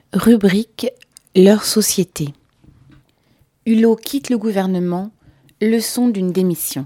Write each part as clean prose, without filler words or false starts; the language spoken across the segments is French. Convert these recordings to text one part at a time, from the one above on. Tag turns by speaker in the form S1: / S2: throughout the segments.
S1: Rubrique Leur société. Hulot quitte le gouvernement, leçon d'une démission.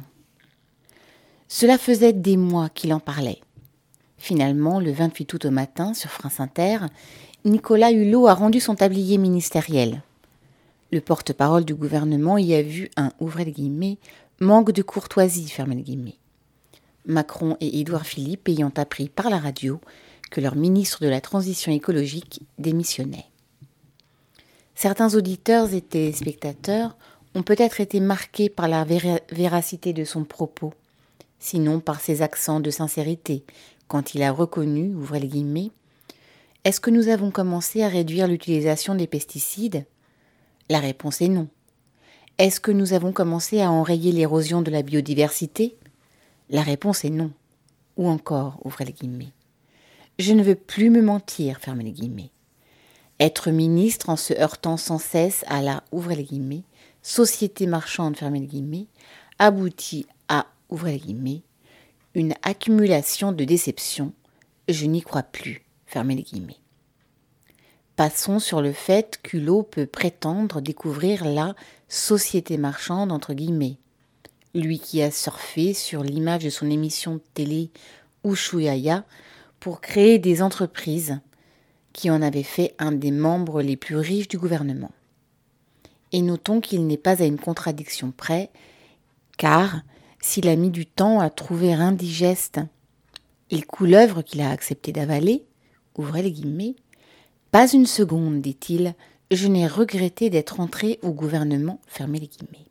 S1: Cela faisait des mois qu'il en parlait. Finalement, le 28 août au matin, sur France Inter, Nicolas Hulot a rendu son tablier ministériel. Le porte-parole du gouvernement y a vu un, ouvrez les guillemets, manque de courtoisie, fermez les guillemets. Macron et Édouard Philippe ayant appris par la radio que leur ministre de la Transition écologique démissionnait. Certains auditeurs et téléspectateurs ont peut-être été marqués par la véracité de son propos, sinon par ses accents de sincérité, quand il a reconnu, ouvrez les guillemets, « Est-ce que nous avons commencé à réduire l'utilisation des pesticides ?» La réponse est non. « Est-ce que nous avons commencé à enrayer l'érosion de la biodiversité ?» La réponse est non. Ou encore, ouvrez les guillemets, « Je ne veux plus me mentir, fermez les guillemets. » Être ministre en se heurtant sans cesse à la, ouvrez les guillemets, société marchande, fermez les guillemets, aboutit à, ouvrez les guillemets, une accumulation de déceptions. Je n'y crois plus, fermez les guillemets. Passons sur le fait qu'Hulot peut prétendre découvrir la société marchande, entre guillemets. Lui qui a surfé sur l'image de son émission de télé Ushuaïa pour créer des entreprises qui en avait fait un des membres les plus riches du gouvernement. Et notons qu'il n'est pas à une contradiction près, car s'il a mis du temps à trouver indigeste les couleuvres qu'il a accepté d'avaler, ouvrez les guillemets, pas une seconde, dit-il, je n'ai regretté d'être entré au gouvernement, fermez les guillemets.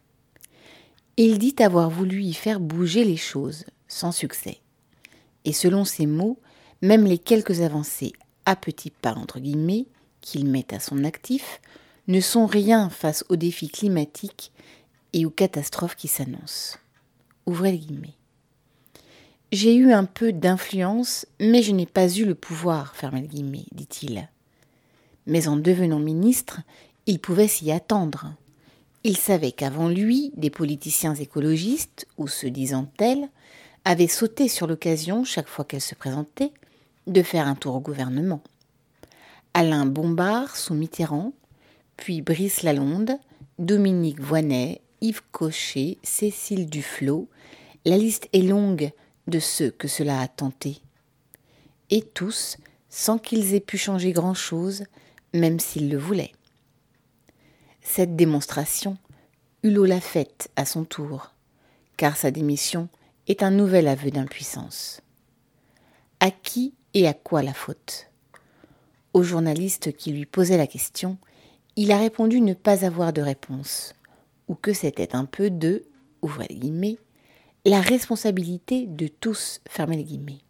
S1: Il dit avoir voulu y faire bouger les choses, sans succès. Et selon ses mots, même les quelques avancées à petits pas, entre guillemets, qu'il met à son actif, ne sont rien face aux défis climatiques et aux catastrophes qui s'annoncent. Ouvrez les guillemets. J'ai eu un peu d'influence, mais je n'ai pas eu le pouvoir, fermez les guillemets, dit-il. Mais en devenant ministre, il pouvait s'y attendre. Il savait qu'avant lui, des politiciens écologistes, ou se disant tels, avaient sauté sur l'occasion, chaque fois qu'elle se présentait, de faire un tour au gouvernement. Alain Bombard sous Mitterrand, puis Brice Lalonde, Dominique Voynet, Yves Cochet, Cécile Duflot, la liste est longue de ceux que cela a tenté. Et tous, sans qu'ils aient pu changer grand-chose, même s'ils le voulaient. Cette démonstration, Hulot l'a faite à son tour, car sa démission est un nouvel aveu d'impuissance. À qui et à quoi la faute ? Au journaliste qui lui posait la question, il a répondu ne pas avoir de réponse, ou que c'était un peu de, ouvrez les guillemets, la responsabilité de tous, fermez les guillemets.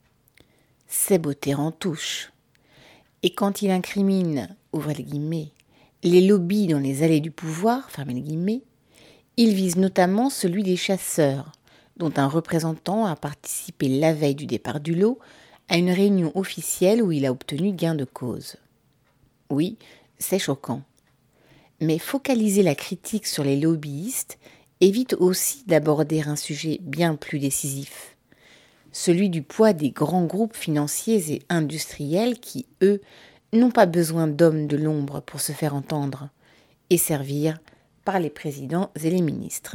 S1: Ses beautés en touche. Et quand il incrimine, ouvrez les guillemets, les lobbies dans les allées du pouvoir, fermez les guillemets, il vise notamment celui des chasseurs, dont un représentant a participé la veille du départ d'Hulot à une réunion officielle où il a obtenu gain de cause. Oui, c'est choquant. Mais focaliser la critique sur les lobbyistes évite aussi d'aborder un sujet bien plus décisif, celui du poids des grands groupes financiers et industriels qui, eux, n'ont pas besoin d'hommes de l'ombre pour se faire entendre et servir par les présidents et les ministres.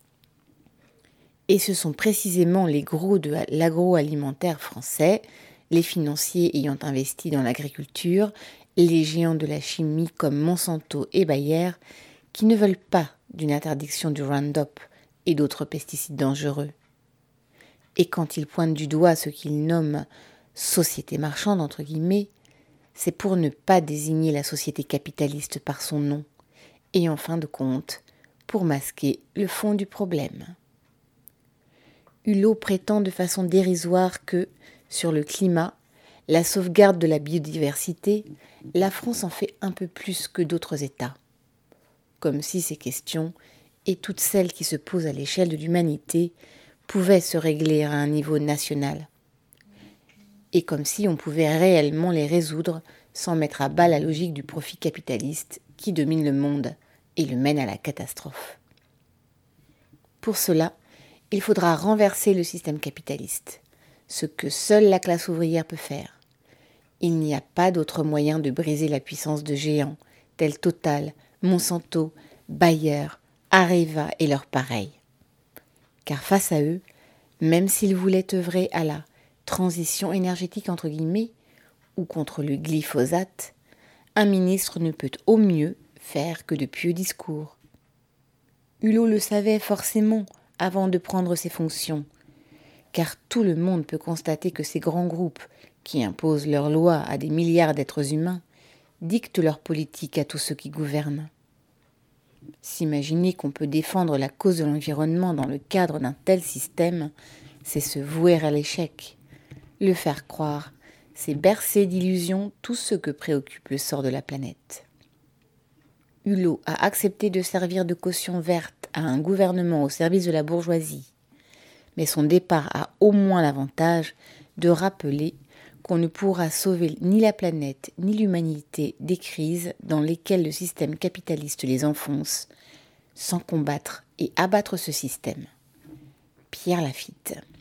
S1: Et ce sont précisément les gros de l'agroalimentaire français, les financiers ayant investi dans l'agriculture, les géants de la chimie comme Monsanto et Bayer, qui ne veulent pas d'une interdiction du Roundup et d'autres pesticides dangereux. Et quand ils pointent du doigt ce qu'ils nomment « société marchande », entre guillemets, c'est pour ne pas désigner la société capitaliste par son nom, et en fin de compte, pour masquer le fond du problème. Hulot prétend de façon dérisoire que, sur le climat, la sauvegarde de la biodiversité, la France en fait un peu plus que d'autres États. Comme si ces questions, et toutes celles qui se posent à l'échelle de l'humanité, pouvaient se régler à un niveau national. Et comme si on pouvait réellement les résoudre sans mettre à bas la logique du profit capitaliste qui domine le monde et le mène à la catastrophe. Pour cela, il faudra renverser le système capitaliste, ce que seule la classe ouvrière peut faire. Il n'y a pas d'autre moyen de briser la puissance de géants tels Total, Monsanto, Bayer, Areva et leurs pareils. Car face à eux, même s'ils voulaient œuvrer à la transition énergétique entre guillemets ou contre le glyphosate, un ministre ne peut au mieux faire que de pieux discours. Hulot le savait forcément avant de prendre ses fonctions, car tout le monde peut constater que ces grands groupes, qui imposent leurs lois à des milliards d'êtres humains, dictent leur politique à tous ceux qui gouvernent. S'imaginer qu'on peut défendre la cause de l'environnement dans le cadre d'un tel système, c'est se vouer à l'échec. Le faire croire, c'est bercer d'illusions tout ce que préoccupe le sort de la planète. Hulot a accepté de servir de caution verte à un gouvernement au service de la bourgeoisie, mais son départ a au moins l'avantage de rappeler qu'on ne pourra sauver ni la planète ni l'humanité des crises dans lesquelles le système capitaliste les enfonce, sans combattre et abattre ce système. Pierre Lafitte.